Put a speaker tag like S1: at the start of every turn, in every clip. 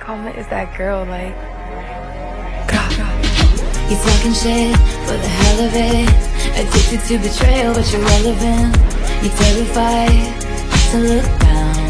S1: Karma is that girl, like.
S2: You talking shit for the hell of it. Addicted to betrayal, but you're relevant. You're terrified to look down.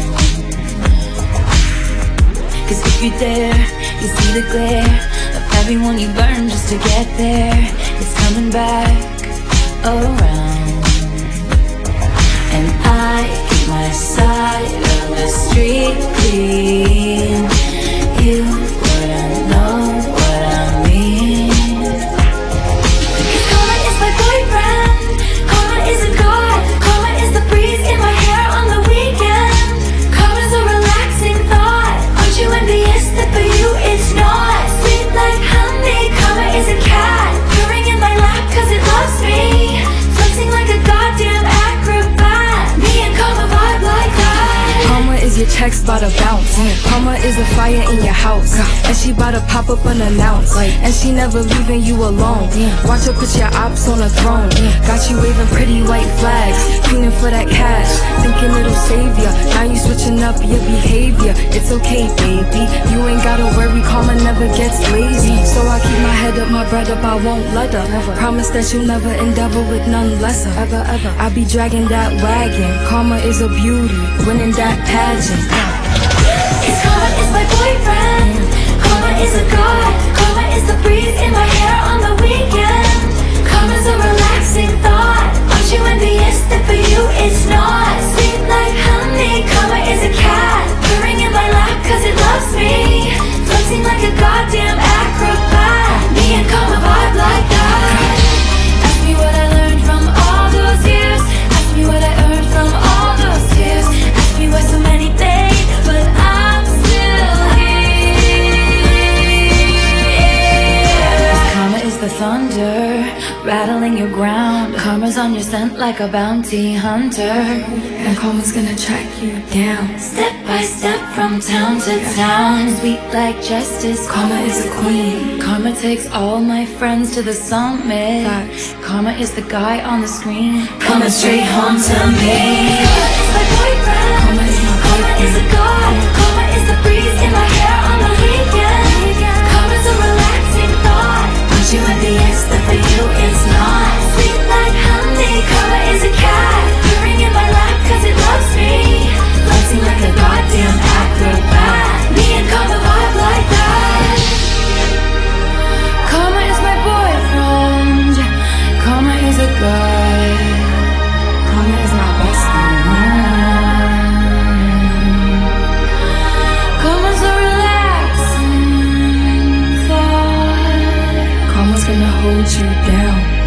S2: Cause if you dare, you see the glare of everyone you burn just to get there. It's coming back around. And I keep my side of the street clean. You wouldn't know what I mean. Cause karma is my boyfriend. Karma is a god. Karma is the breeze in my hair on the weekend. Karma's a relaxing thought. Aren't you envious that for you it's not? Sweet like honey. Karma is a cat purring in my lap cause it loves me. Flexing like a goddamn acrobat. Me and karma vibe like that.
S1: Karma is your checks bout to bounce. Karma is a fire in your house, and she bout to pop up unannounced. And she never leaving you alone. Watch her put your ops on a throne. Got you waving pretty white flags, fiending for that cash, thinking it'll save ya. Now you switching up your behavior. It's okay, baby, you ain't gotta worry. Karma never gets lazy, so I keep my head up, my bread up, I won't let her. Promise that you'll never endeavor with none lesser. Ever. I be dragging that wagon. Karma is a beauty, winning that pageant.
S2: Cause karma is my boyfriend. Karma is a god. Karma is the breeze in my hair on the weekend. Karma's a relaxing thought. Aren't you envious that for you it's not? Sweet like honey. Karma is a cat purring in my lap cause it loves me. Flexing like a goddamn acrobat. Me and karma vibe like that. Ask me what I learned from all those years. Ask me what I earned from all those tears. Ask me why so many fade, but I'm still here. Karma is the thunder rattling your ground. Karma's on your scent like a bounty hunter.
S1: And karma's gonna track you down.
S2: Step by step from town to town. Sweet like justice.
S1: Karma is a queen.
S2: Karma takes all my friends to the summit.
S1: Facts.
S2: Karma is the guy on the screen coming straight home to me. Karma is my boyfriend.
S1: Karma is my
S2: Karma is a god. Karma is the breeze in my hair on the weekend. Karma's a relaxing thought. Aren't you envious that for you it's not? Sweet like honey. Karma is a cat purring in my lap cause it loves me. Flexing like a goddamn acrobat. Me and karma vibe like that. Karma is my boyfriend. Karma is a god.
S1: Karma is my best friend.
S2: Karma's a relaxing thought.
S1: Karma's gonna hold you down.